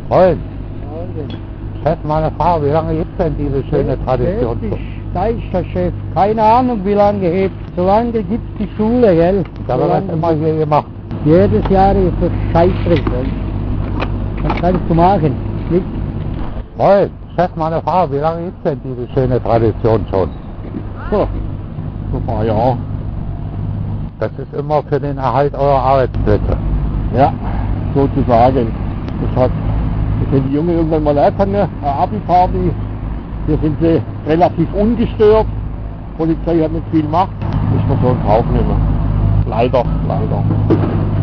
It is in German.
Moin. Chef, meine Frage, wie lange gibt es denn diese schöne Tradition? Da ist der Chef. Keine Ahnung, wie lange hebt. So lange gibt es die Schule, gell? Da wird das immer hier gemacht. Jedes Jahr ist das Scheißdreck. Was kannst du machen? Nichts. Moin. Chef, meine Frage, wie lange gibt es denn diese schöne Tradition schon? So ein paar Jahre. Das ist immer für den Erhalt eurer Arbeitsplätze. Ja, sozusagen. Wenn die Jungen irgendwann mal lernen, eine Abi-Party, hier sind sie relativ ungestört. Die Polizei hat nicht viel Macht, muss man so in Kauf nehmen. Leider.